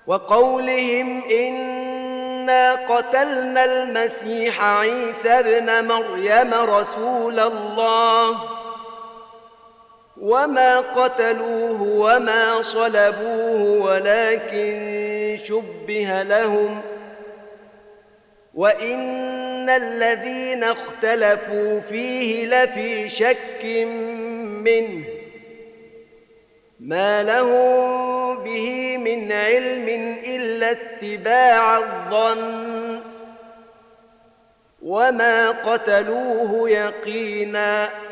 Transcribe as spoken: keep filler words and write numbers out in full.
وقولهم إنا قتلنا المسيح عيسى ابن مريم رسول الله وما قتلوه وما صلبوه ولكن شبه لهم وإن الذين اختلفوا فيه لفي شك منه ما لهم به من علم إلا اتباع الظن وما قتلوه يقينا